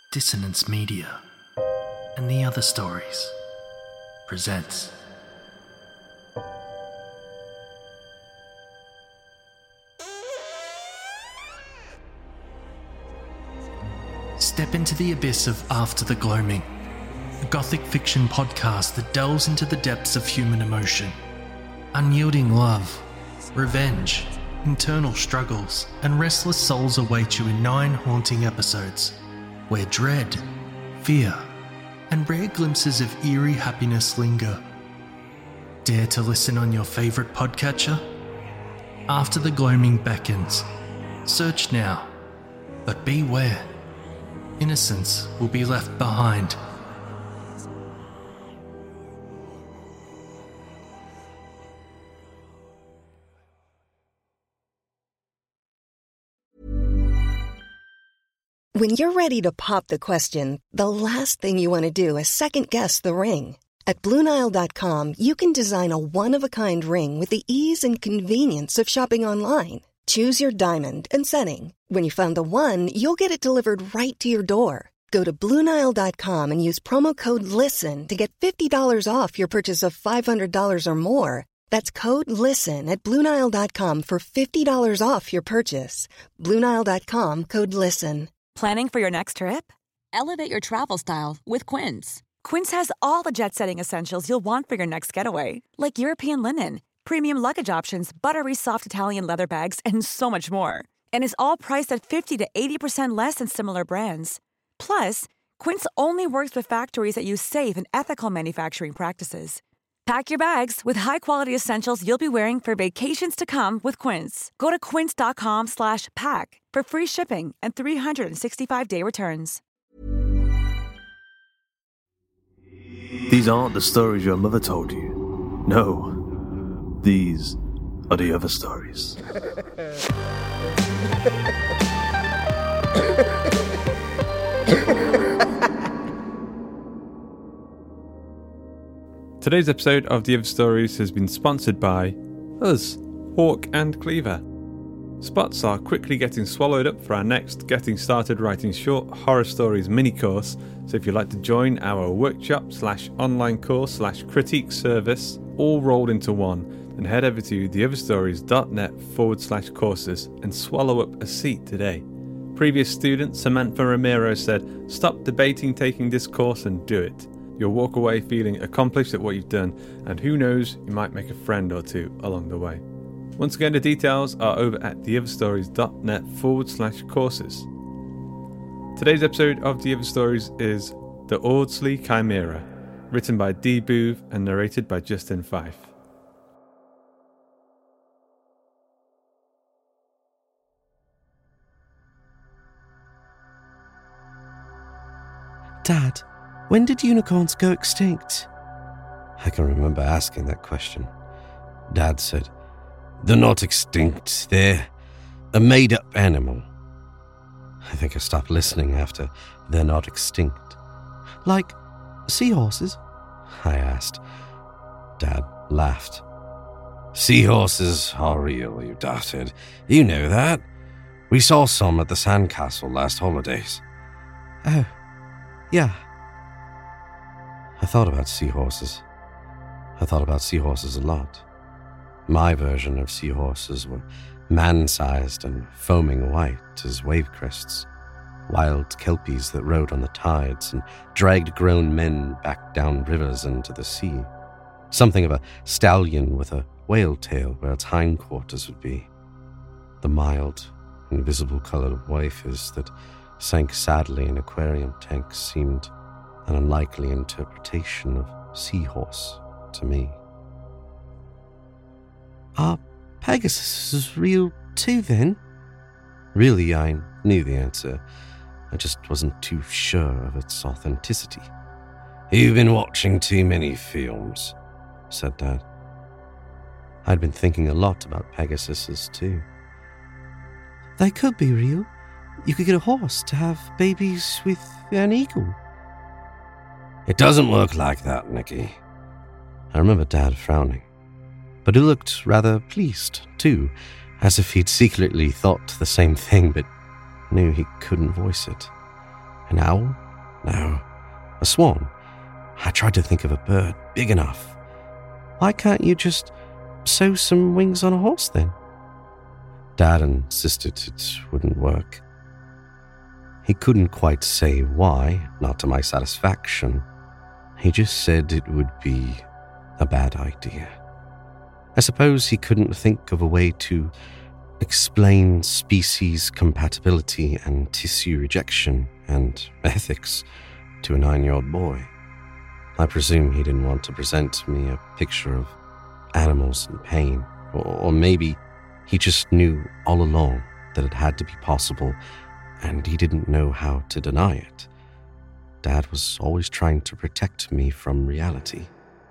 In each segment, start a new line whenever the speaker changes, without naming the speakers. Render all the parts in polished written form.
Dissonance Media and the Other Stories presents Step into the abyss of After the Gloaming, a gothic fiction podcast that delves into the depths of human emotion. Unyielding love, revenge, internal struggles, and restless souls await you in 9 haunting episodes, where dread, fear, and rare glimpses of eerie happiness linger. Dare to listen on your favourite podcatcher? After the Gloaming beckons. Search now, but beware. Innocence will be left behind.
When you're ready to pop the question, the last thing you want to do is second-guess the ring. At BlueNile.com, you can design a one-of-a-kind ring with the ease and convenience of shopping online. Choose your diamond and setting. When you find the one, you'll get it delivered right to your door. Go to BlueNile.com and use promo code LISTEN to get $50 off your purchase of $500 or more. That's code LISTEN at BlueNile.com for $50 off your purchase. BlueNile.com, code LISTEN.
Planning for your next trip? Elevate your travel style with Quince. Quince has all the jet-setting essentials you'll want for your next getaway, like European linen, premium luggage options, buttery soft Italian leather bags, and so much more. And is all priced at 50 to 80% less than similar brands. Plus, Quince only works with factories that use safe and ethical manufacturing practices. Pack your bags with high-quality essentials you'll be wearing for vacations to come with Quince. Go to quince.com/pack for free shipping and 365-day returns.
These aren't the stories your mother told you. No, these are the other stories.
Today's episode of The Other Stories has been sponsored by us, Hawk and Cleaver. Spots are quickly getting swallowed up for our next Getting Started Writing Short Horror Stories mini-course, so if you'd like to join our workshop/online course/critique service, all rolled into one, then head over to theotherstories.net/courses and swallow up a seat today. Previous student Samantha Romero said, "Stop debating taking this course and do it. You'll walk away feeling accomplished at what you've done, and who knows, you might make a friend or two along the way." Once again, the details are over at theotherstories.net/courses. Today's episode of The Other Stories is The Audsley Chimera, written by Dee Booth and narrated by Justin Fife.
Dad, when did unicorns go extinct? I can remember asking that question. Dad said, "They're not extinct. They're a made-up animal." I think I stopped listening after "they're not extinct." Like seahorses? I asked. Dad laughed. "Seahorses are real, you dotted. You know that. We saw some at the sandcastle last holidays." Oh, yeah. I thought about seahorses. I thought about seahorses a lot. My version of seahorses were man-sized and foaming white as wave crests, wild kelpies that rode on the tides and dragged grown men back down rivers into the sea. Something of a stallion with a whale tail where its hindquarters would be. The mild, invisible-coloured waifers that sank sadly in aquarium tanks seemed an unlikely interpretation of seahorse to me. Are Pegasuses real too, then? Really, I knew the answer. I just wasn't too sure of its authenticity. "You've been watching too many films," said Dad. I'd been thinking a lot about Pegasuses too. They could be real. You could get a horse to have babies with an eagle. It doesn't work like that, Nicky. I remember Dad frowning. But he looked rather pleased, too, as if he'd secretly thought the same thing but knew he couldn't voice it. An owl? No. A swan? I tried to think of a bird big enough. Why can't you just sew some wings on a horse then? Dad insisted it wouldn't work. He couldn't quite say why, not to my satisfaction. He just said it would be a bad idea. I suppose he couldn't think of a way to explain species compatibility and tissue rejection and ethics to a 9-year-old boy. I presume he didn't want to present me a picture of animals in pain, or maybe he just knew all along that it had to be possible and he didn't know how to deny it. Dad was always trying to protect me from reality.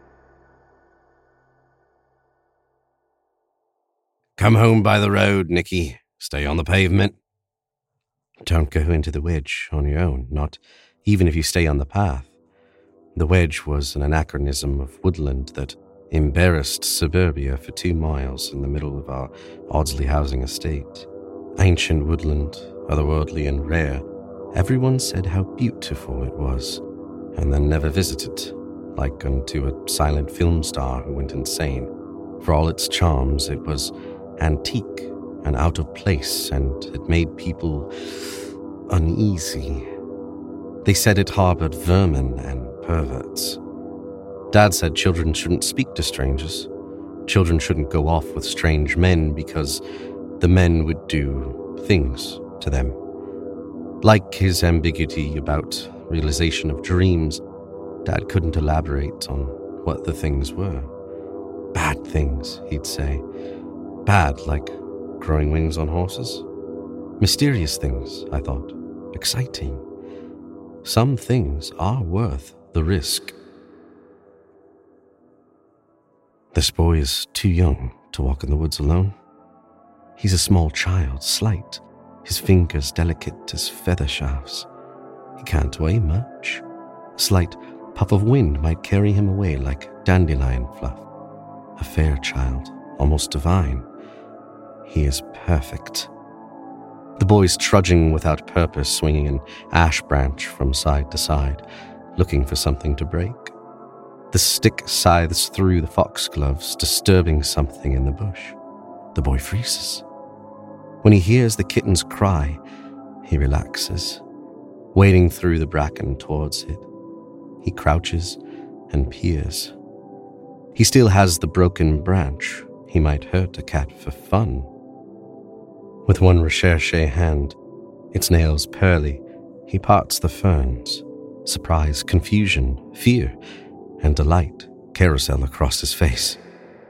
Come home by the road, Nicky. Stay on the pavement. Don't go into the wedge on your own, not even if you stay on the path. The wedge was an anachronism of woodland that embarrassed suburbia for 2 miles in the middle of our Audsley housing estate. Ancient woodland, otherworldly and rare. Everyone said how beautiful it was, and then never visited, like unto a silent film star who went insane. For all its charms, it was antique and out of place, and it made people uneasy. They said it harbored vermin and perverts. Dad said children shouldn't speak to strangers. Children shouldn't go off with strange men because the men would do things to them. Like his ambiguity about realization of dreams, Dad couldn't elaborate on what the things were. Bad things, he'd say. Bad, like growing wings on horses. Mysterious things, I thought. Exciting. Some things are worth the risk. This boy is too young to walk in the woods alone. He's a small child, slight, his fingers delicate as feather shafts. He can't weigh much. A slight puff of wind might carry him away like dandelion fluff. A fair child, almost divine. He is perfect. The boy's trudging without purpose, swinging an ash branch from side to side, looking for something to break. The stick scythes through the foxgloves, disturbing something in the bush. The boy freezes. When he hears the kitten's cry, he relaxes, wading through the bracken towards it. He crouches and peers. He still has the broken branch. He might hurt a cat for fun. With one recherche hand, its nails pearly, he parts the ferns. Surprise, confusion, fear, and delight carousel across his face.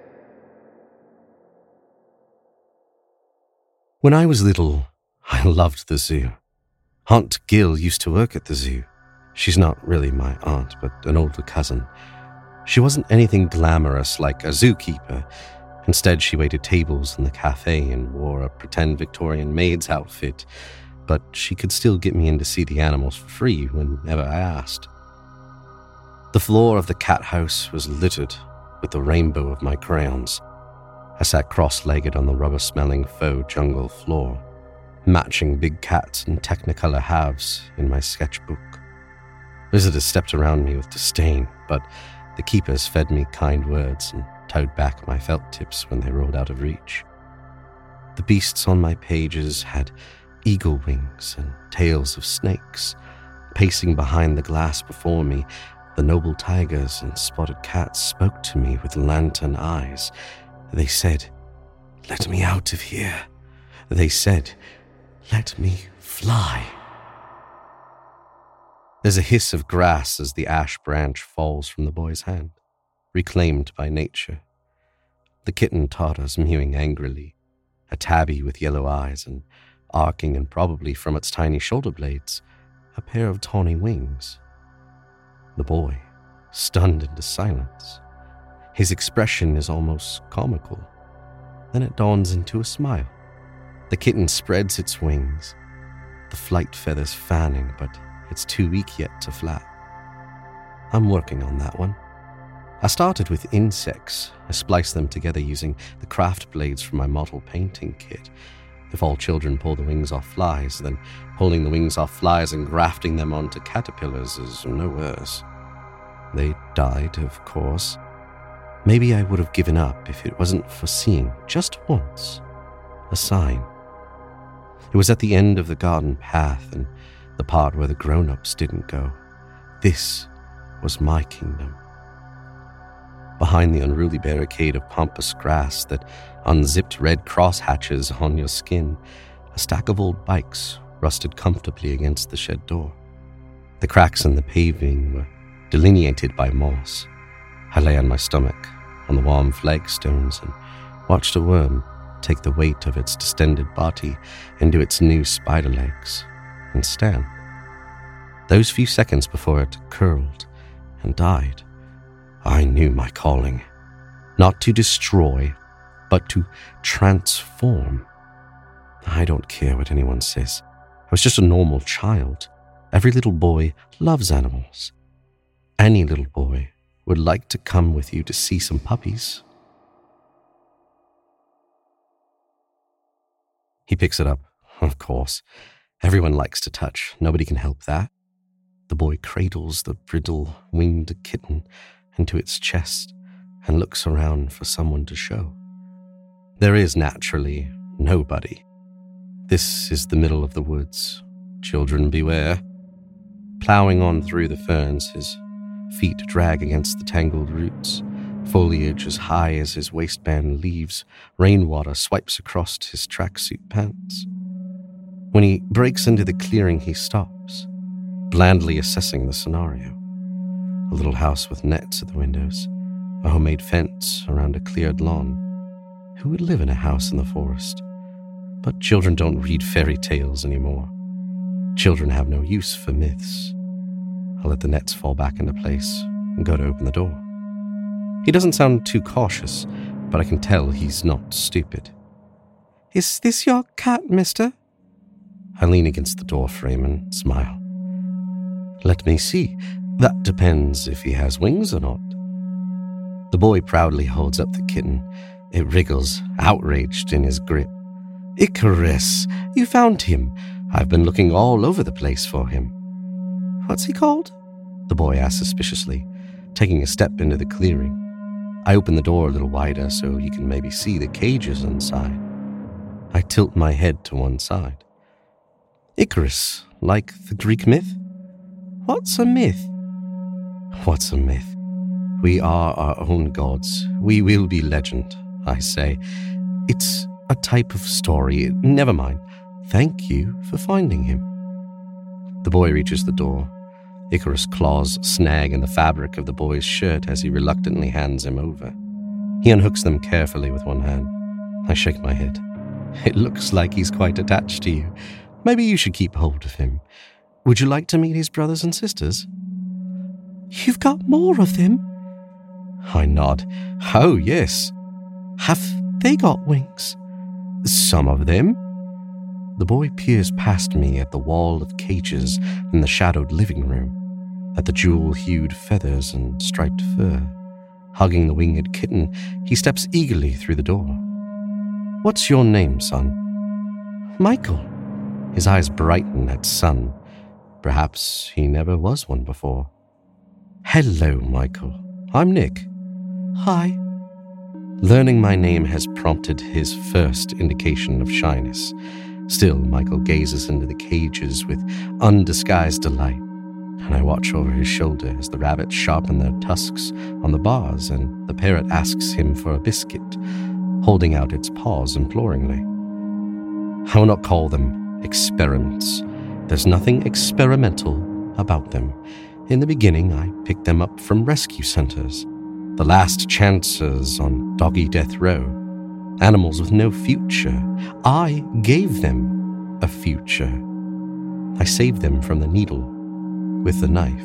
When I was little, I loved the zoo. Aunt Gill used to work at the zoo. She's not really my aunt, but an older cousin. She wasn't anything glamorous like a zookeeper. Instead, she waited tables in the cafe and wore a pretend Victorian maid's outfit, but she could still get me in to see the animals for free whenever I asked. The floor of the cat house was littered with the rainbow of my crayons. I sat cross-legged on the rubber-smelling faux jungle floor, matching big cats and Technicolor halves in my sketchbook. Visitors stepped around me with disdain, but the keepers fed me kind words and towed back my felt tips when they rolled out of reach. The beasts on my pages had eagle wings and tails of snakes. Pacing behind the glass before me, the noble tigers and spotted cats spoke to me with lantern eyes. They said, "Let me out of here." They said, "Let me fly." There's a hiss of grass as the ash branch falls from the boy's hand, reclaimed by nature. The kitten totters, mewing angrily, a tabby with yellow eyes and arcing, and probably from its tiny shoulder blades, a pair of tawny wings. The boy, stunned into silence. His expression is almost comical. Then it dawns into a smile. The kitten spreads its wings, the flight feathers fanning, but it's too weak yet to flap. I'm working on that one. I started with insects. I spliced them together using the craft blades from my model painting kit. If all children pull the wings off flies, then pulling the wings off flies and grafting them onto caterpillars is no worse. They died, of course. Maybe I would have given up if it wasn't for seeing, just once, a sign. It was at the end of the garden path and the part where the grown-ups didn't go. This was my kingdom. Behind the unruly barricade of pampas grass that unzipped red crosshatches on your skin, a stack of old bikes rusted comfortably against the shed door. The cracks in the paving were delineated by moss. I lay on my stomach on the warm flagstones and watched a worm take the weight of its distended body into its new spider legs and stand. Those few seconds before it curled and died, I knew my calling. Not to destroy, but to transform. I don't care what anyone says. I was just a normal child. Every little boy loves animals. Any little boy would like to come with you to see some puppies. He picks it up, of course. Everyone likes to touch. Nobody can help that. The boy cradles the brittle, winged kitten into its chest and looks around for someone to show. There is naturally nobody. This is the middle of the woods. Children beware. Plowing on through the ferns, his feet drag against the tangled roots. Foliage as high as his waistband leaves. Rainwater swipes across his tracksuit pants. When he breaks into the clearing, he stops, blandly assessing the scenario. A little house with nets at the windows, a homemade fence around a cleared lawn. Who would live in a house in the forest? But children don't read fairy tales anymore. Children have no use for myths. I'll let the nets fall back into place and go to open the door. He doesn't sound too cautious, but I can tell he's not stupid. "Is this your cat, mister?" I lean against the door frame and smile. "Let me see. That depends if he has wings or not." The boy proudly holds up the kitten. It wriggles, outraged in his grip. "Icarus, you found him. I've been looking all over the place for him." "What's he called?" the boy asks suspiciously, taking a step into the clearing. I open the door a little wider so he can maybe see the cages inside. I tilt my head to one side. "Icarus, like the Greek myth?" "What's a myth?" "What's a myth? We are our own gods. We will be legend, I say. It's a type of story. Never mind. Thank you for finding him." The boy reaches the door. Icarus' claws snag in the fabric of the boy's shirt as he reluctantly hands him over. He unhooks them carefully with one hand. I shake my head. "It looks like he's quite attached to you. Maybe you should keep hold of him. Would you like to meet his brothers and sisters?" "You've got more of them?" I nod. "Oh, yes." "Have they got wings?" "Some of them." The boy peers past me at the wall of cages in the shadowed living room, at the jewel-hued feathers and striped fur. Hugging the winged kitten, he steps eagerly through the door. "What's your name, son?" "Michael." His eyes brighten at son. Perhaps he never was one before. "Hello, Michael. I'm Nick." "Hi." Learning my name has prompted his first indication of shyness. Still, Michael gazes into the cages with undisguised delight, and I watch over his shoulder as the rabbits sharpen their tusks on the bars and the parrot asks him for a biscuit, holding out its paws imploringly. I will not call them experiments. There's nothing experimental about them. In the beginning, I picked them up from rescue centers, the last chancers on doggy death row. Animals with no future. I gave them a future. I saved them from the needle with the knife.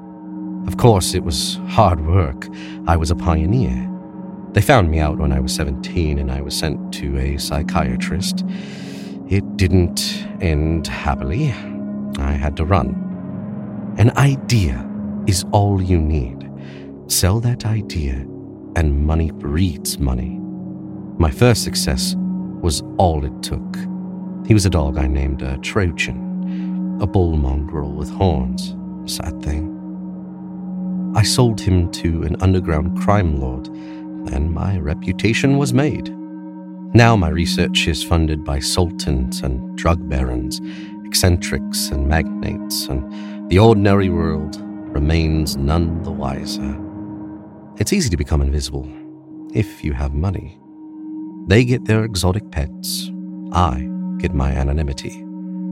Of course, it was hard work. I was a pioneer. They found me out when I was 17 and I was sent to a psychiatrist. It didn't end happily. I had to run. An idea is all you need. Sell that idea and money breeds money. My first success was all it took. He was a dog I named Trojan, a bull mongrel with horns. Sad thing. I sold him to an underground crime lord, and my reputation was made. Now my research is funded by sultans and drug barons, eccentrics and magnates, and the ordinary world remains none the wiser. It's easy to become invisible, if you have money. They get their exotic pets. I get my anonymity.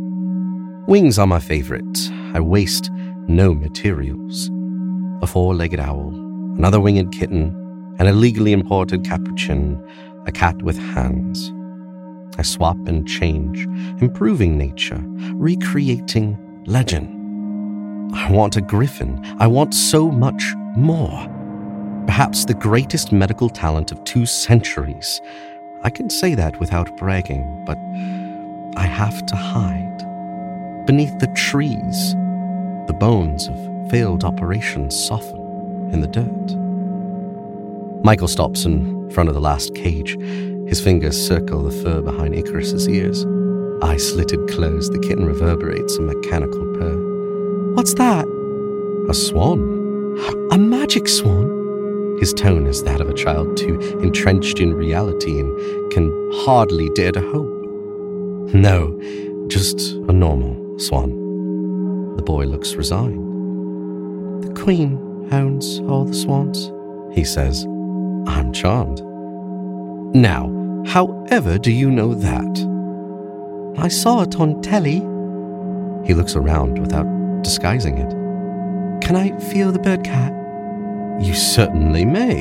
Wings are my favorite. I waste no materials. A 4-legged owl, another winged kitten, an illegally imported capuchin, a cat with hands. I swap and change, improving nature, recreating legend. I want a griffin. I want so much more. Perhaps the greatest medical talent of 2 centuries. I can say that without bragging, but I have to hide. Beneath the trees, the bones of failed operations soften in the dirt. Michael stops in front of the last cage. His fingers circle the fur behind Icarus's ears. Eyes slitted closed, the kitten reverberates a mechanical purr. What's that? A swan. A magic swan? His tone is that of a child too entrenched in reality and can hardly dare to hope. No, just a normal swan. The boy looks resigned. The queen owns all the swans, he says. I'm charmed. Now, however do you know that? I saw it on telly. He looks around without disguising it. Can I feel the bird cat? You certainly may.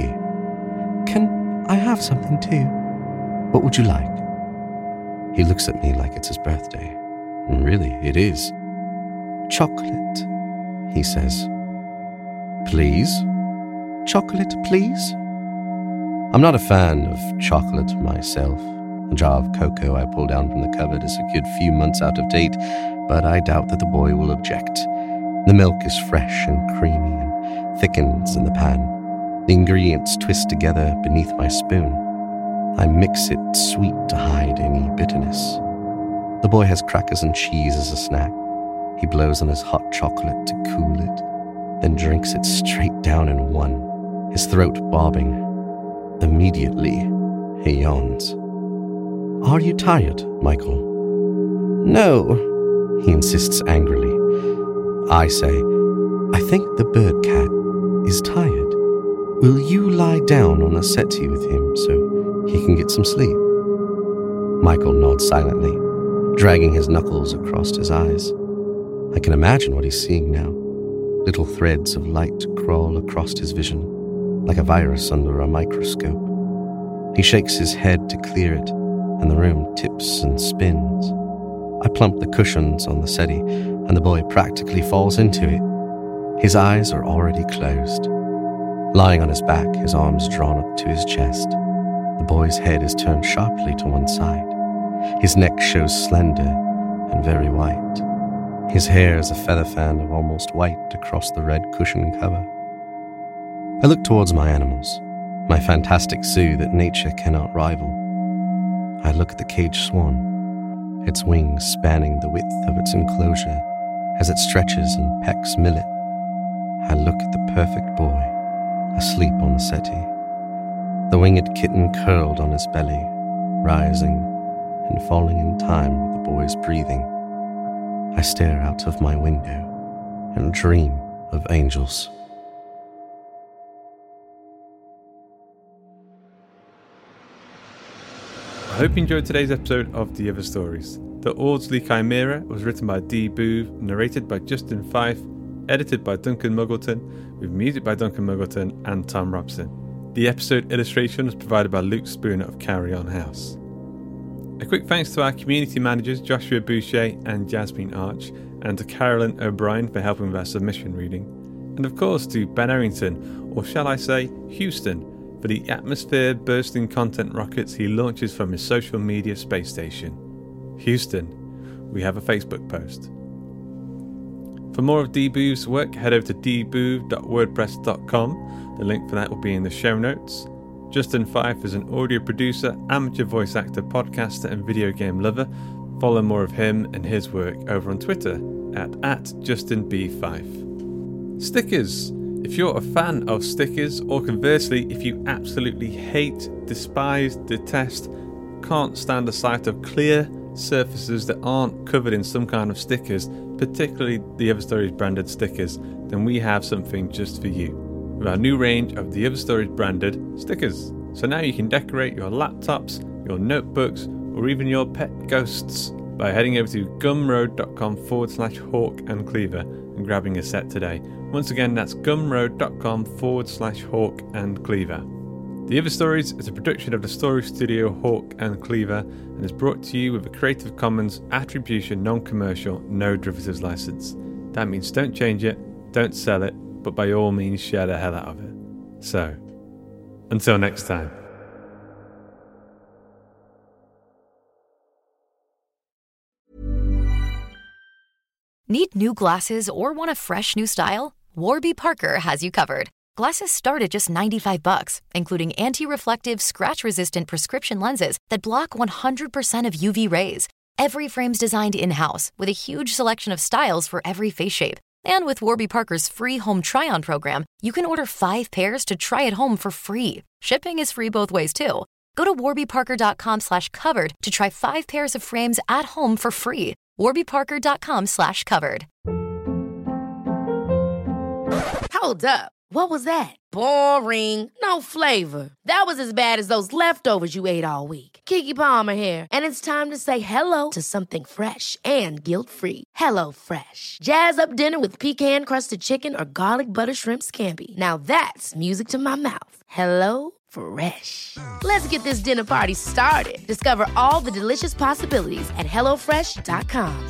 Can I have something too? What would you like? He looks at me like it's his birthday. And really, it is. Chocolate, he says. Please? Chocolate, please? I'm not a fan of chocolate myself. The jar of cocoa I pulled down from the cupboard is a good few months out of date, but I doubt that the boy will object. The milk is fresh and creamy and thickens in the pan. The ingredients twist together beneath my spoon. I mix it sweet to hide any bitterness. The boy has crackers and cheese as a snack. He blows on his hot chocolate to cool it, then drinks it straight down in one, his throat bobbing. Immediately, he yawns. Are you tired, Michael? No, he insists angrily. I say, I think the bird cat is tired. Will you lie down on a settee with him so he can get some sleep? Michael nods silently, dragging his knuckles across his eyes. I can imagine what he's seeing now. Little threads of light crawl across his vision, like a virus under a microscope. He shakes his head to clear it, and the room tips and spins. I plump the cushions on the settee, and the boy practically falls into it. His eyes are already closed. Lying on his back, his arms drawn up to his chest, the boy's head is turned sharply to one side. His neck shows slender and very white. His hair is a feather fan of almost white across the red cushion cover. I look towards my animals, my fantastic zoo that nature cannot rival. I look at the caged swan, its wings spanning the width of its enclosure as it stretches and pecks millet. I look at the perfect boy, asleep on the settee, the winged kitten curled on his belly, rising and falling in time with the boy's breathing. I stare out of my window and dream of angels.
I hope you enjoyed today's episode of The Other Stories. The Audsley Chimera was written by Dee Boove, narrated by Justin Fife, edited by Duncan Muggleton, with music by Duncan Muggleton and Tom Robson. The episode illustration was provided by Luke Spooner of Carry On House. A quick thanks to our community managers Joshua Boucher and Jasmine Arch, and to Carolyn O'Brien for helping with our submission reading, and of course to Ben Errington, or shall I say Houston, for the atmosphere-bursting content rockets he launches from his social media space station. Houston, we have a Facebook post. For more of Dee Boove's work, head over to dboove.wordpress.com. The link for that will be in the show notes. Justin Fife is an audio producer, amateur voice actor, podcaster and video game lover. Follow more of him and his work over on Twitter at JustinB5. Stickers. If you're a fan of stickers, or conversely, if you absolutely hate, despise, detest, can't stand the sight of clear surfaces that aren't covered in some kind of stickers, particularly the Other Stories branded stickers, then we have something just for you with our new range of the Other Stories branded stickers. So now you can decorate your laptops, your notebooks, or even your pet ghosts by heading over to gumroad.com/Hawk and Cleaver and grabbing a set today. Once again, that's gumroad.com/Hawk and Cleaver. The Other Stories is a production of the Story Studio Hawk and Cleaver and is brought to you with a Creative Commons Attribution Non-Commercial No Derivatives license. That means don't change it, don't sell it, but by all means share the hell out of it. So, until next time.
Need new glasses or want a fresh new style? Warby Parker has you covered. Glasses start at just $95, including anti-reflective, scratch-resistant prescription lenses that block 100% of UV rays. Every frame's designed in-house with a huge selection of styles for every face shape. And with Warby Parker's free home try-on program, you can order 5 pairs to try at home for free. Shipping is free both ways, too. Go to warbyparker.com/covered to try 5 pairs of frames at home for free. warbyparker.com/covered.
Hold up. What was that? Boring. No flavor. That was as bad as those leftovers you ate all week. Keke Palmer here, and it's time to say hello to something fresh and guilt-free. Hello Fresh. Jazz up dinner with pecan-crusted chicken or garlic butter shrimp scampi. Now that's music to my mouth. Hello Fresh. Let's get this dinner party started. Discover all the delicious possibilities at HelloFresh.com.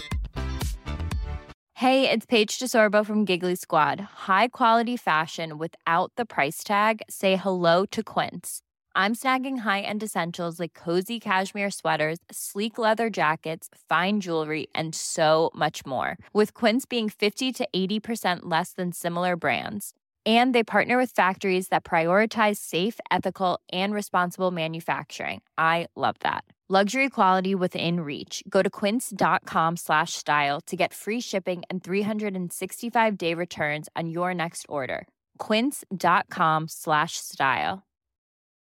Hey, it's Paige DeSorbo from Giggly Squad. High quality fashion without the price tag. Say hello to Quince. I'm snagging high-end essentials like cozy cashmere sweaters, sleek leather jackets, fine jewelry, and so much more. With Quince being 50 to 80% less than similar brands. And they partner with factories that prioritize safe, ethical, and responsible manufacturing. I love that. Luxury quality within reach. Go to quince.com/style to get free shipping and 365-day returns on your next order. Quince.com/style.